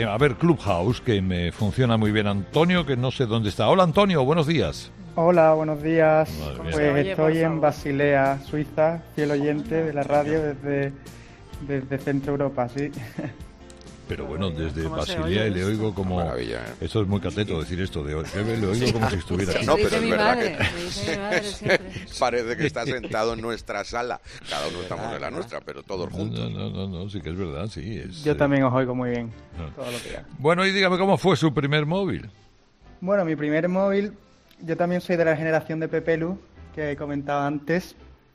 A ver, Clubhouse, que me funciona muy bien. Antonio, que no sé dónde está. Hola, Antonio, buenos días. Hola, buenos días. Madre mía. Pues estoy en Basilea, Suiza, fiel oyente de la radio desde Centro Europa, sí. Pero bueno, desde ¿Cómo se Basilea oye y le oigo como... Maravilla, ¿eh? Esto es muy cateto decir esto, le oigo como si estuviera aquí. No, Me pero dice es mi verdad madre, que me dice mi madre siempre. parece que está sentado en nuestra sala. Cada uno estamos en la nuestra, pero todos juntos. No, sí que es verdad, sí. Yo también os oigo muy bien, No. todos los días. Bueno, y dígame, ¿cómo fue su primer móvil? Bueno, mi primer móvil, yo también soy de la generación de Pepelu, que he comentado antes,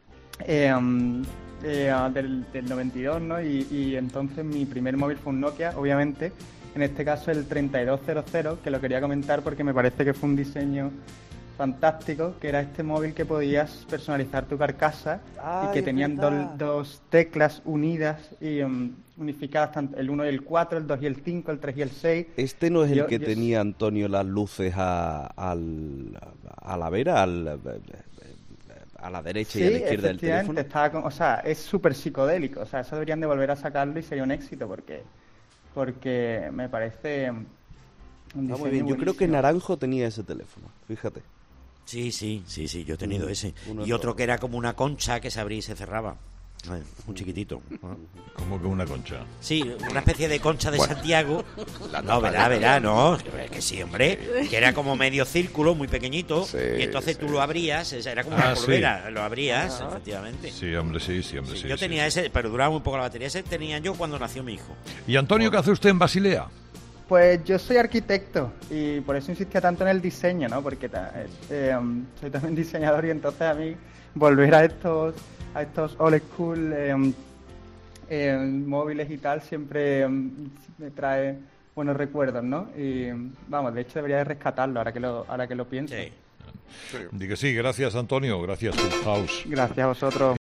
del 92, ¿no? Y entonces mi primer móvil fue un Nokia, obviamente, en este caso el 3200, que lo quería comentar porque me parece que fue un diseño fantástico, que era este móvil que podías personalizar tu carcasa y que tenían dos teclas unidas y unificadas, tanto el 1 y el 4, el 2 y el 5, el 3 y el 6. Este no es el que tenía Antonio las luces a la vera, a la derecha y a la izquierda del teléfono. O sea, es súper psicodélico, o sea, eso deberían de volver a sacarlo y sería un éxito porque me parece un Está muy diseño bien. Yo creo que buenísimo. Naranjo tenía ese teléfono, fíjate. Sí, yo he tenido ese. Uno Y otro que era como una concha que se abría y se cerraba. Un chiquitito. Como que una concha. Sí, una especie de concha de Bueno, Santiago. la No, tapa verá, no. Que sí, hombre. Que era como medio círculo, muy pequeñito. Sí, y entonces tú sí. lo abrías. Era como una sí. polvera. Lo abrías, efectivamente. Sí, hombre, sí. Yo tenía ese, pero duraba muy poco la batería. Ese tenía yo cuando nació mi hijo. ¿Y Antonio, qué hace usted en Basilea? Pues yo soy arquitecto y por eso insistía tanto en el diseño, ¿no? Porque soy también diseñador y entonces a mí volver a estos old school móviles y tal siempre me trae buenos recuerdos, ¿no? Y vamos, de hecho debería de rescatarlo ahora que lo pienso. Sí. Digo sí, gracias, Antonio, gracias, Clubhouse. Gracias a vosotros.